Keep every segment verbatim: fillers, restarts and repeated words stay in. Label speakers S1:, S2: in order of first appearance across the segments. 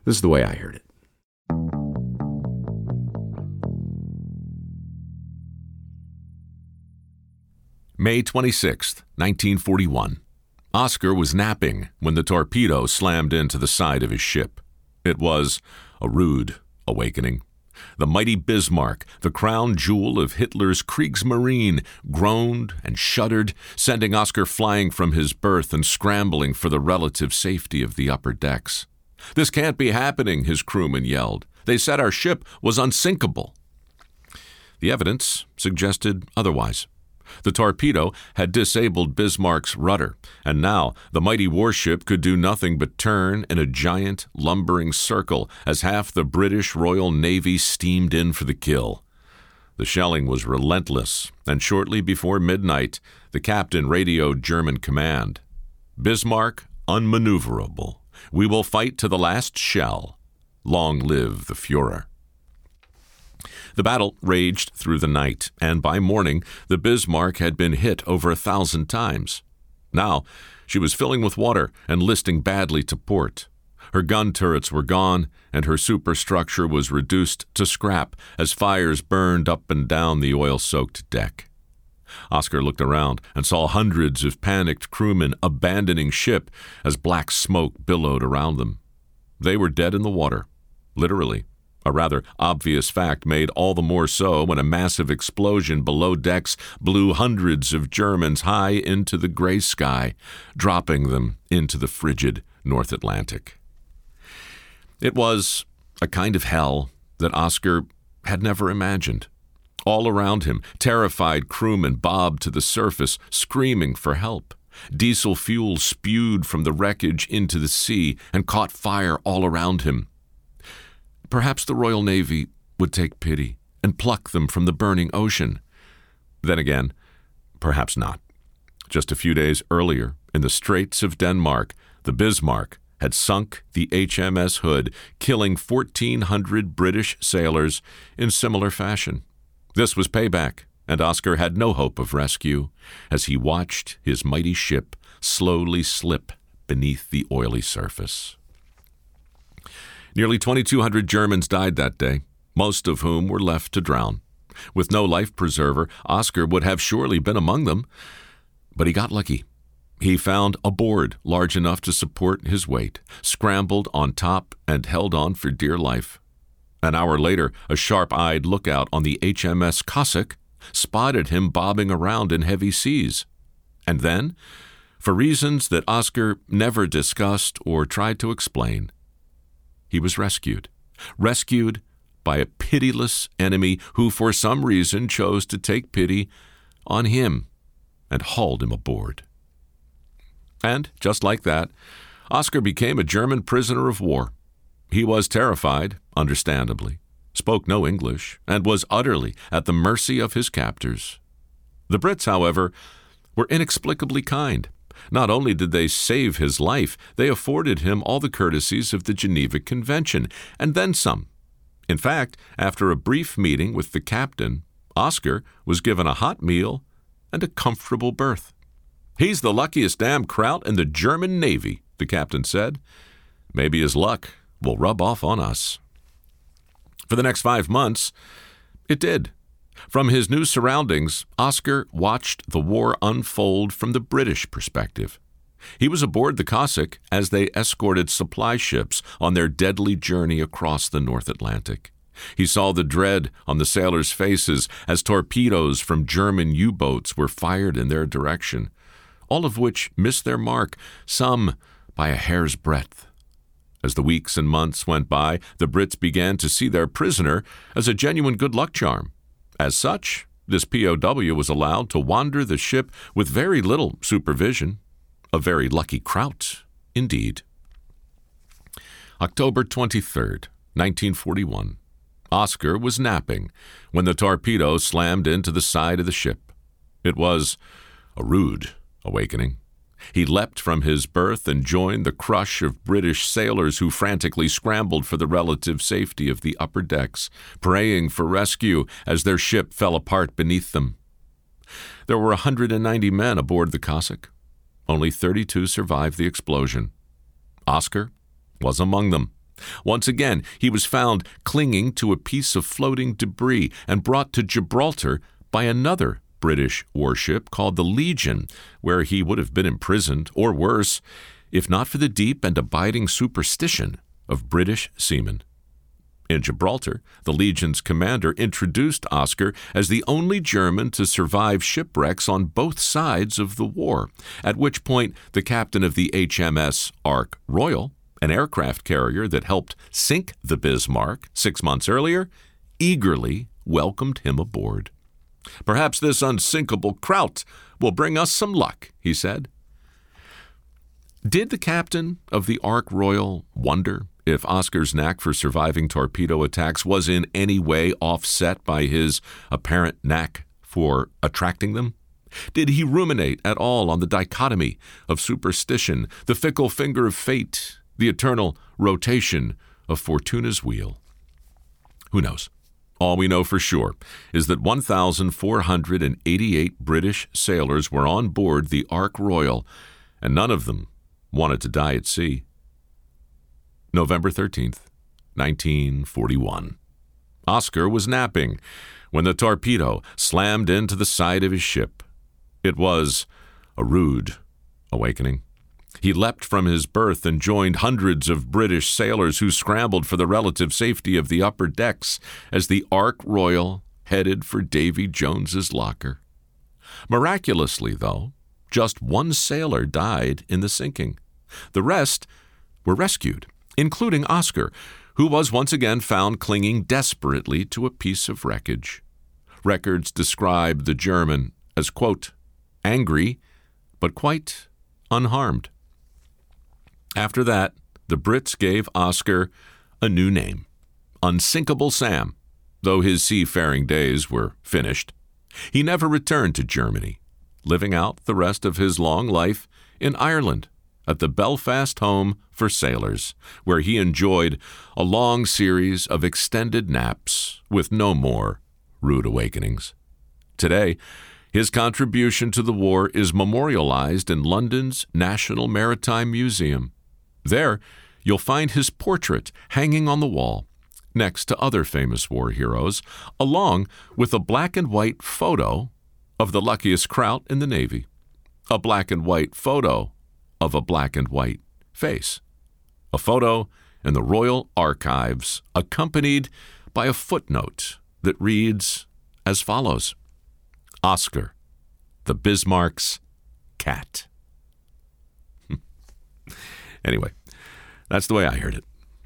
S1: This is the way I heard it.
S2: May twenty-sixth, nineteen forty-one. Oscar was napping when the torpedo slammed into the side of his ship. It was a rude awakening. The mighty Bismarck, the crown jewel of Hitler's Kriegsmarine, groaned and shuddered, sending Oscar flying from his berth and scrambling for the relative safety of the upper decks. "This can't be happening," his crewmen yelled. "They said our ship was unsinkable." The evidence suggested otherwise. The torpedo had disabled Bismarck's rudder, and now the mighty warship could do nothing but turn in a giant, lumbering circle as half the British Royal Navy steamed in for the kill. The shelling was relentless, and shortly before midnight, the captain radioed German command. "Bismarck, unmaneuverable. We will fight to the last shell. Long live the Führer." The battle raged through the night, and by morning the Bismarck had been hit over a thousand times. Now she was filling with water and listing badly to port. Her gun turrets were gone, and her superstructure was reduced to scrap as fires burned up and down the oil-soaked deck. Oscar looked around and saw hundreds of panicked crewmen abandoning ship as black smoke billowed around them. They were dead in the water, literally. A rather obvious fact made all the more so when a massive explosion below decks blew hundreds of Germans high into the gray sky, dropping them into the frigid North Atlantic. It was a kind of hell that Oscar had never imagined. All around him, terrified crewmen bobbed to the surface, screaming for help. Diesel fuel spewed from the wreckage into the sea and caught fire all around him. Perhaps the Royal Navy would take pity and pluck them from the burning ocean. Then again, perhaps not. Just a few days earlier, in the Straits of Denmark, the Bismarck had sunk the H M S Hood, killing fourteen hundred British sailors in similar fashion. This was payback, and Oscar had no hope of rescue as he watched his mighty ship slowly slip beneath the oily surface. Nearly twenty-two hundred Germans died that day, most of whom were left to drown. With no life preserver, Oscar would have surely been among them. But he got lucky. He found a board large enough to support his weight, scrambled on top, and held on for dear life. An hour later, a sharp-eyed lookout on the H M S Cossack spotted him bobbing around in heavy seas. And then, for reasons that Oscar never discussed or tried to explain, he was rescued. Rescued by a pitiless enemy who for some reason chose to take pity on him and hauled him aboard. And, just like that, Oscar became a German prisoner of war. He was terrified, understandably, spoke no English, and was utterly at the mercy of his captors. The Brits, however, were inexplicably kind. Not only did they save his life, they afforded him all the courtesies of the Geneva Convention, and then some. In fact, after a brief meeting with the captain, Oscar was given a hot meal and a comfortable berth. "He's the luckiest damn kraut in the German Navy," the captain said. "Maybe his luck will rub off on us." For the next five months, it did. From his new surroundings, Oscar watched the war unfold from the British perspective. He was aboard the Cossack as they escorted supply ships on their deadly journey across the North Atlantic. He saw the dread on the sailors' faces as torpedoes from German U-boats were fired in their direction, all of which missed their mark, some by a hair's breadth. As the weeks and months went by, the Brits began to see their prisoner as a genuine good luck charm. As such, this P O W was allowed to wander the ship with very little supervision. A very lucky kraut, indeed. October twenty-third, nineteen forty-one. Oscar was napping when the torpedo slammed into the side of the ship. It was a rude awakening. He leapt from his berth and joined the crush of British sailors who frantically scrambled for the relative safety of the upper decks, praying for rescue as their ship fell apart beneath them. There were one hundred ninety men aboard the Cossack. Only thirty-two survived the explosion. Oscar was among them. Once again, he was found clinging to a piece of floating debris and brought to Gibraltar by another British warship called the Legion, where he would have been imprisoned, or worse, if not for the deep and abiding superstition of British seamen. In Gibraltar, the Legion's commander introduced Oscar as the only German to survive shipwrecks on both sides of the war, at which point the captain of the H M S Ark Royal, an aircraft carrier that helped sink the Bismarck six months earlier, eagerly welcomed him aboard. "Perhaps this unsinkable Kraut will bring us some luck," he said. Did the captain of the Ark Royal wonder if Oscar's knack for surviving torpedo attacks was in any way offset by his apparent knack for attracting them? Did he ruminate at all on the dichotomy of superstition, the fickle finger of fate, the eternal rotation of Fortuna's wheel? Who knows? All we know for sure is that one thousand four hundred eighty-eight British sailors were on board the Ark Royal, and none of them wanted to die at sea. November thirteenth, nineteen forty-one. Oscar was napping when the torpedo slammed into the side of his ship. It was a rude awakening. He leapt from his berth and joined hundreds of British sailors who scrambled for the relative safety of the upper decks as the Ark Royal headed for Davy Jones's locker. Miraculously, though, just one sailor died in the sinking. The rest were rescued, including Oscar, who was once again found clinging desperately to a piece of wreckage. Records describe the German as, quote, angry, but quite unharmed. After that, the Brits gave Oscar a new name, Unsinkable Sam, though his seafaring days were finished. He never returned to Germany, living out the rest of his long life in Ireland at the Belfast Home for Sailors, where he enjoyed a long series of extended naps with no more rude awakenings. Today, his contribution to the war is memorialized in London's National Maritime Museum. There, you'll find his portrait hanging on the wall, next to other famous war heroes, along with a black and white photo of the luckiest Kraut in the Navy, a black and white photo of a black and white face, a photo in the Royal Archives accompanied by a footnote that reads as follows: Oscar, the Bismarck's cat. Anyway, that's the way I heard it.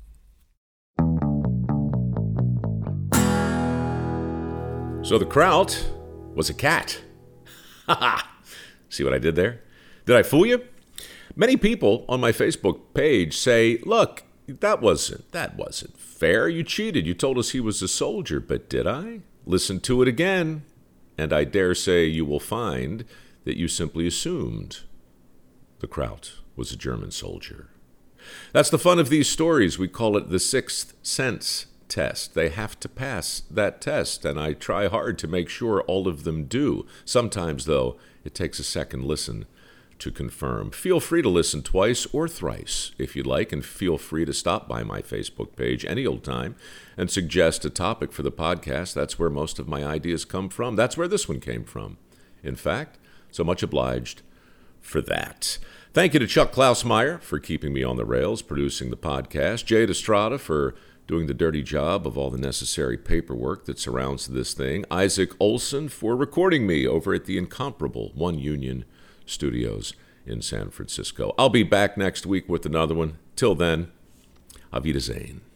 S2: So the Kraut was a cat. Ha ha! See what I did there? Did I fool you? Many people on my Facebook page say, look, that wasn't, that wasn't fair. You cheated. You told us he was a soldier, but did I? Listen to it again, and I dare say you will find that you simply assumed the Kraut was a German soldier. That's the fun of these stories. We call it the sixth sense test. They have to pass that test, and I try hard to make sure all of them do. Sometimes, though, it takes a second listen to confirm. Feel free to listen twice or thrice if you'd like, and feel free to stop by my Facebook page any old time and suggest a topic for the podcast. That's where most of my ideas come from. That's where this one came from, in fact. So much obliged for that. Thank you to Chuck Klausmeyer for keeping me on the rails, producing the podcast, Jade Estrada for doing the dirty job of all the necessary paperwork that surrounds this thing, Isaac Olson for recording me over at the incomparable One Union Studios in San Francisco. I'll be back next week with another one. Till then, Auf Wiedersehen.